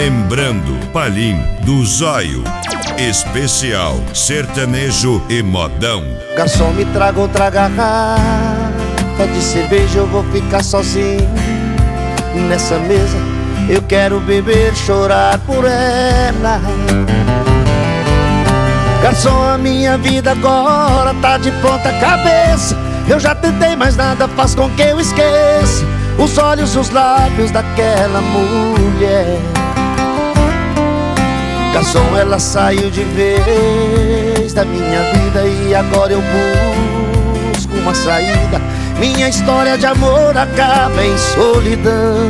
Lembrando, Palim do Zóio. Especial sertanejo e modão. Garçom, me traga outra garrafa de cerveja, eu vou ficar sozinho nessa mesa. Eu quero beber, chorar por ela. Garçom, a minha vida agora tá de ponta cabeça. Eu já tentei, mas nada faz com que eu esqueça os olhos, os lábios daquela mulher. Garçom, ela saiu de vez da minha vida e agora eu busco uma saída. Minha história de amor acaba em solidão.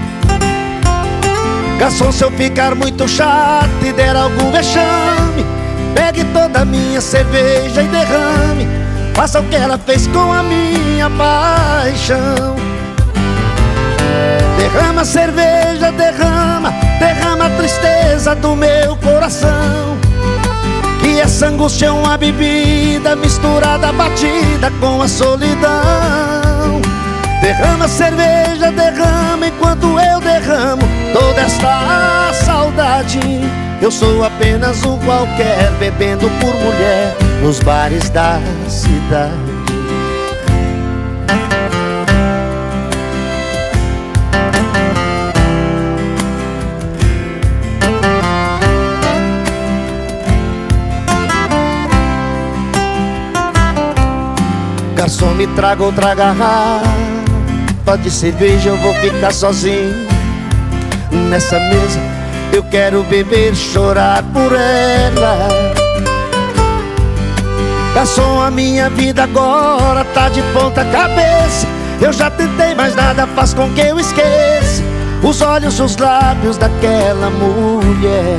Garçom, se eu ficar muito chato e der algum vexame, pegue toda a minha cerveja e derrame. Faça o que ela fez com a minha paixão. Derrama a cerveja, derrama a tristeza do meu coração. Que essa angústia é uma bebida misturada, batida com a solidão. Derrama a cerveja, derrama enquanto eu derramo toda esta saudade. Eu sou apenas um qualquer, bebendo por mulher nos bares da cidade. Garçom, me traga outra garrafa de cerveja, eu vou ficar sozinho nessa mesa. Eu quero beber, chorar por ela. Garçom, a minha vida agora tá de ponta cabeça. Eu já tentei, mas nada faz com que eu esqueça os olhos, os lábios daquela mulher.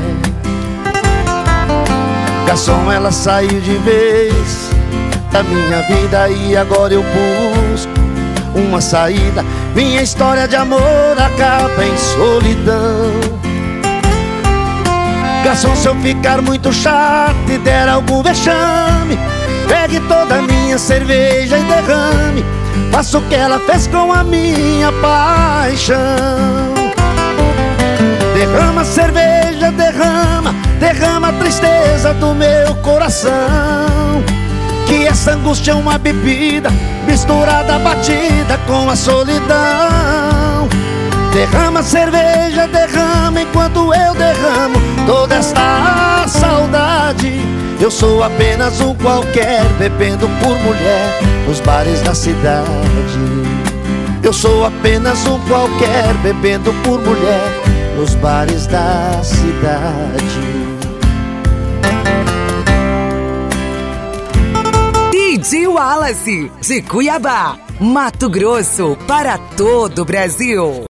Garçom, ela saiu de vez da minha vida e agora eu busco uma saída. Minha história de amor acaba em solidão. Garçom, se eu ficar muito chato e der algum vexame, pegue toda a minha cerveja e derrame. Faça o que ela fez com a minha paixão. Derrama a cerveja, derrama a tristeza do meu coração. Que essa angústia é uma bebida misturada, batida com a solidão. Derrama a cerveja, derrama enquanto eu derramo toda esta saudade. Eu sou apenas um qualquer, bebendo por mulher nos bares da cidade. Eu sou apenas um qualquer, bebendo por mulher nos bares da cidade. DJ Wallace, de Cuiabá, Mato Grosso, para todo o Brasil.